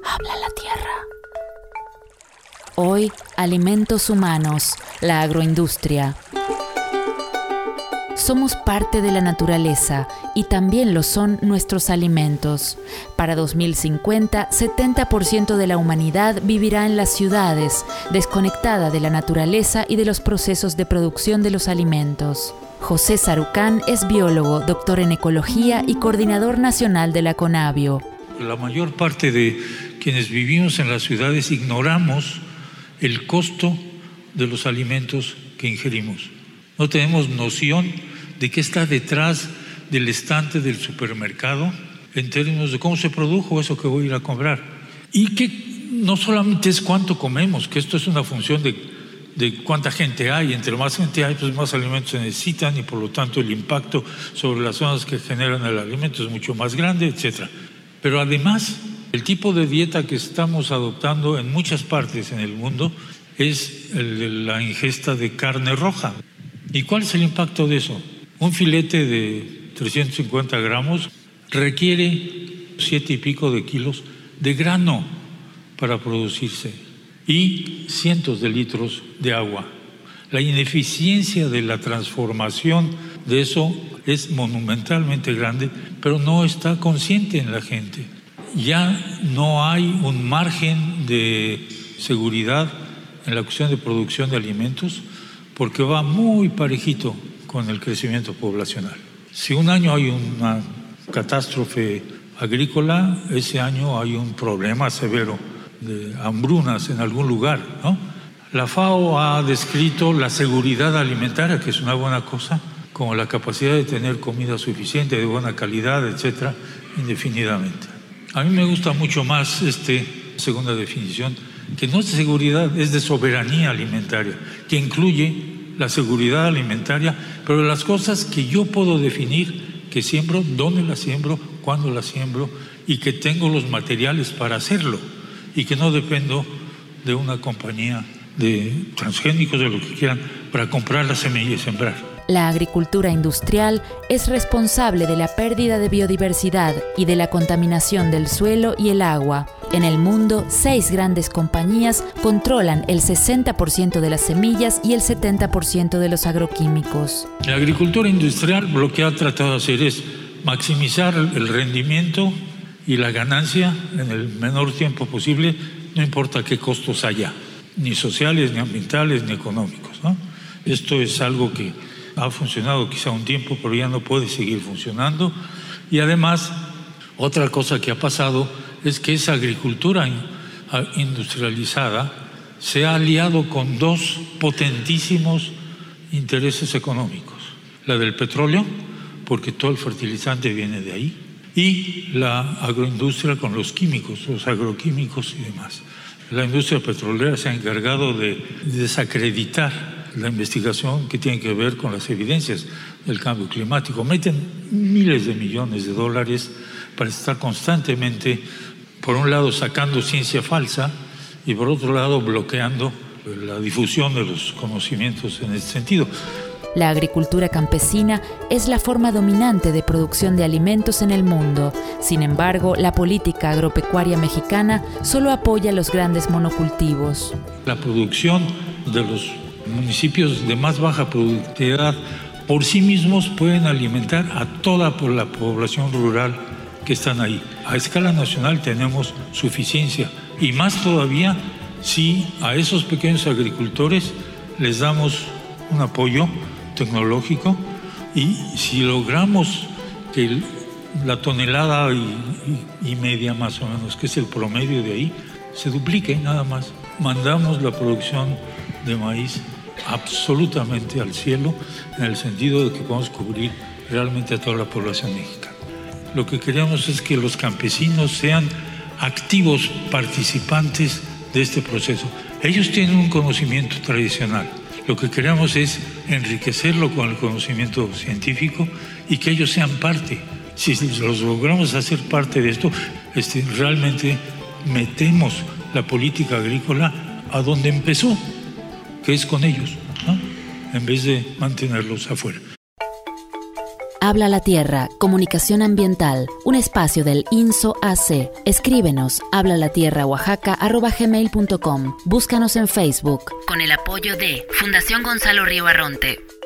Habla la tierra. Hoy, alimentos humanos, la agroindustria. Somos parte de la naturaleza y también lo son nuestros alimentos. Para 2050, 70% de la humanidad vivirá en las ciudades, desconectada de la naturaleza y de los procesos de producción de los alimentos. José Sarucán es biólogo, doctor en ecología y coordinador nacional de la Conavio. La mayor parte de quienes vivimos en las ciudades ignoramos el costo de los alimentos que ingerimos. No tenemos noción de qué está detrás del estante del supermercado en términos de cómo se produjo eso que voy a ir a comprar. Y que no solamente es cuánto comemos, que esto es una función de cuánta gente hay. Entre más gente hay, pues más alimentos se necesitan y por lo tanto el impacto sobre las zonas que generan el alimento es mucho más grande, etc. Pero además, el tipo de dieta que estamos adoptando en muchas partes en el mundo es el de la ingesta de carne roja. ¿Y cuál es el impacto de eso? Un filete de 350 gramos requiere 7 y pico de kilos de grano para producirse y cientos de litros de agua. La ineficiencia de la transformación de eso es monumentalmente grande, pero no está consciente en la gente. Ya no hay un margen de seguridad en la cuestión de producción de alimentos porque va muy parejito con el crecimiento poblacional. Si un año hay una catástrofe agrícola, ese año hay un problema severo de hambrunas en algún lugar, ¿no? La FAO ha descrito la seguridad alimentaria, que es una buena cosa, como la capacidad de tener comida suficiente, de buena calidad, etcétera, indefinidamente. A mí me gusta mucho más esta segunda definición, que no es de seguridad, es de soberanía alimentaria, que incluye la seguridad alimentaria, pero las cosas que yo puedo definir, que siembro, dónde las siembro, cuándo las siembro, y que tengo los materiales para hacerlo, y que no dependo de una compañía de transgénicos, de lo que quieran, para comprar la semilla y sembrar. La agricultura industrial es responsable de la pérdida de biodiversidad y de la contaminación del suelo y el agua. En el mundo, 6 grandes compañías controlan el 60% de las semillas y el 70% de los agroquímicos. La agricultura industrial lo que ha tratado de hacer es maximizar el rendimiento y la ganancia en el menor tiempo posible, no importa qué costos haya, ni sociales, ni ambientales, ni económicos, ¿no? Esto es algo que ha funcionado quizá un tiempo, pero ya no puede seguir funcionando. Y además, otra cosa que ha pasado es que esa agricultura industrializada se ha aliado con 2 potentísimos intereses económicos. La del petróleo, porque todo el fertilizante viene de ahí, y la agroindustria con los químicos, los agroquímicos y demás. La industria petrolera se ha encargado de desacreditar la investigación que tiene que ver con las evidencias del cambio climático. Meten miles de millones de dólares para estar constantemente, por un lado, sacando ciencia falsa y por otro lado, bloqueando la difusión de los conocimientos en ese sentido. La agricultura campesina es la forma dominante de producción de alimentos en el mundo. Sin embargo, la política agropecuaria mexicana solo apoya los grandes monocultivos. La producción de los municipios de más baja productividad por sí mismos pueden alimentar a toda la población rural que están ahí. A escala nacional tenemos suficiencia y más todavía si a esos pequeños agricultores les damos un apoyo tecnológico y si logramos que la tonelada y media más o menos, que es el promedio de ahí, se duplique nada más. Mandamos la producción de maíz absolutamente al cielo en el sentido de que podemos cubrir realmente a toda la población mexicana. Lo que queremos es que los campesinos sean activos participantes de este proceso. Ellos tienen un conocimiento tradicional. Lo que queremos es enriquecerlo con el conocimiento científico y que ellos sean parte. Si los logramos hacer parte de esto, realmente metemos la política agrícola a donde empezó, que es con ellos, ¿no? En vez de mantenerlos afuera. Habla la Tierra, Comunicación Ambiental, un espacio del INSO AC. Escríbenos hablalatierraoaxaca@gmail.com. Búscanos en Facebook. Con el apoyo de Fundación Gonzalo Río Arronte.